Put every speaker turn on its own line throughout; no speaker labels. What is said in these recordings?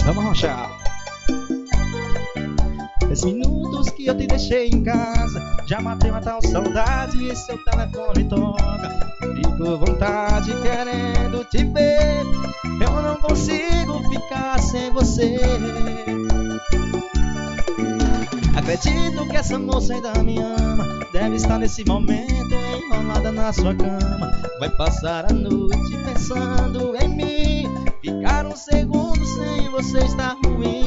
Vamos rochar. 10 minutos que eu te deixei em casa, já matei uma tal saudade e seu telefone toca. Fico à vontade querendo te ver, eu não consigo ficar sem você. Acredito que essa moça ainda me ama, deve estar nesse momento enrolada na sua cama. Vai passar a noite pensando em mim, ficar um segundo sem você está ruim.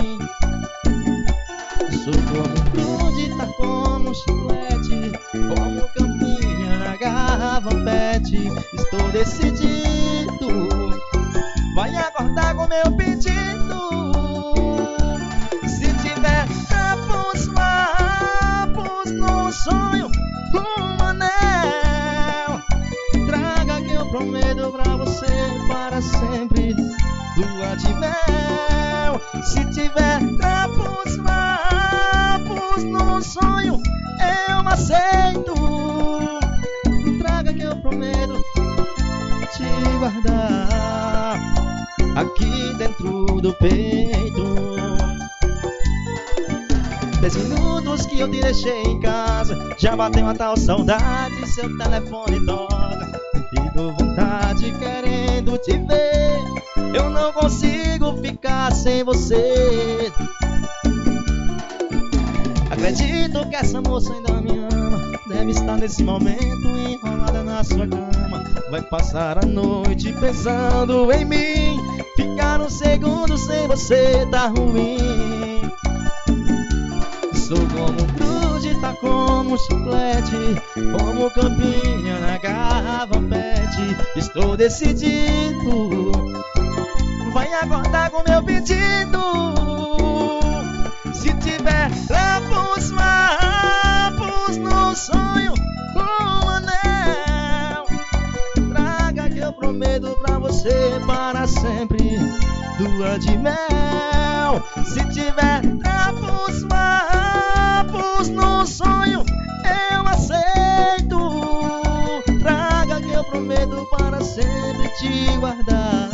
Sou como crude, tá como um chiclete, como campinha na garrafa pet. Estou decidido, vai acordar com meu pedido. Se tiver trapos no sonho, um anel, traga que eu prometo pra você para sempre, lua de mel. Se tiver trapos no sonho, eu aceito, traga que eu prometo te guardar aqui dentro do peito. 10 minutos que eu te deixei em casa, já bateu uma tal saudade, seu telefone toca. Fico à vontade querendo te ver, eu não consigo ficar sem você. Acredito que essa moça ainda me ama, deve estar nesse momento enrolada na sua cama. Vai passar a noite pensando em mim, ficar um segundo sem você tá ruim. Sou como crude, tá como um chiclete, como campinha na garrafa pet. Estou decidido, vai acordar com meu pedido. Se tiver trapos no sonho, um anel, traga que eu prometo pra você para sempre, lua de mel. Se tiver trapos no sonho, eu aceito, traga que eu prometo para sempre te guardar